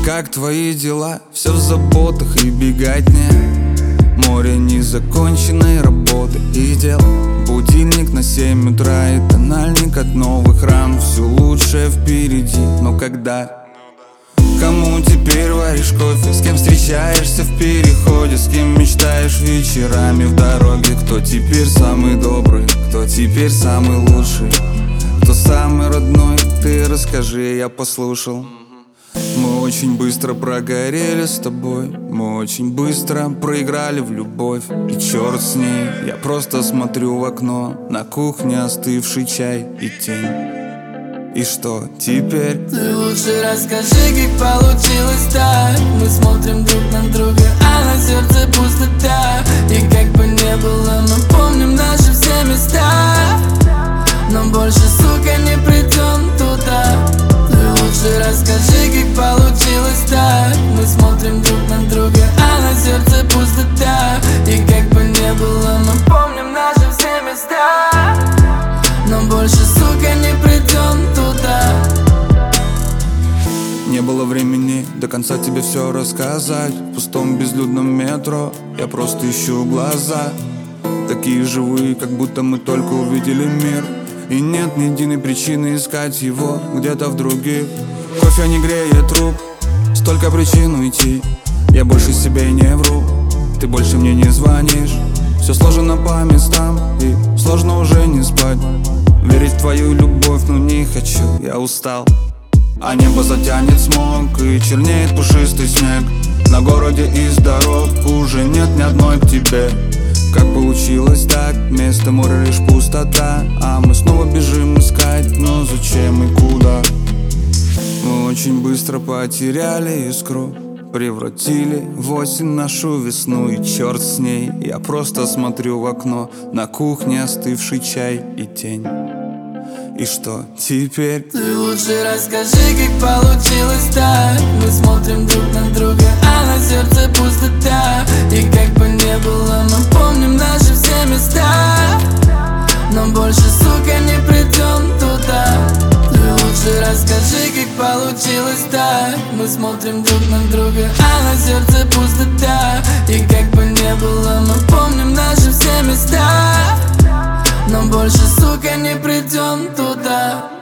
Как твои дела? Все в заботах и беготне. Море незаконченной работы и дел. Будильник на 7 утра и тональник от новых ран. Все лучшее впереди, но когда? Кому теперь варишь кофе? С кем встречаешься в переходе? С кем мечтаешь вечерами в дороге? Кто теперь самый добрый? Кто теперь самый лучший? Кто самый родной? Ты расскажи, я послушал. Мы очень быстро прогорели с тобой. Мы очень быстро проиграли в любовь. И черт с ней, я просто смотрю в окно. На кухне остывший чай и тень. И что теперь? Ты лучше расскажи, как получилось так. Мы смотрим друг на друга, а на сердце пустота. И как бы не было, мы помним наши все места. Но больше, сука, не придем туда. Ты лучше расскажи, как получилось так. Мы смотрим друг на друга, а на сердце пустота. И как бы не было, мы помним наши все места. Но больше, сука, не придем туда. Не было времени до конца тебе все рассказать. В пустом безлюдном метро я просто ищу глаза. Такие живые, как будто мы только увидели мир. И нет ни единой причины искать его где-то в других. Кофе не греет рук, столько причин уйти. Я больше себе не вру, ты больше мне не звонишь. Все сложено по местам, и сложно уже не спать. Верить в твою любовь, но не хочу, я устал. А небо затянет смог, и чернеет пушистый снег. На городе из дорог уже нет ни одной к тебе. Как получилось так? Вместо моря лишь пустота. А мы снова бежим искать, но зачем и куда? Мы очень быстро потеряли искру, превратили в осень нашу весну. И черт с ней, я просто смотрю в окно. На кухне остывший чай и тень. И что теперь? Ты лучше расскажи, как получилось так. Мы смотрим друг на друга, а на сердце пустота. И как бы не было, мы помним наши все места. Но больше, сука, не придем туда. Ты лучше расскажи, как получилось так. Мы смотрим друг на друга, а на сердце пустота. И как бы не было, мы помним наши все места. Но больше, сука, не придем туда.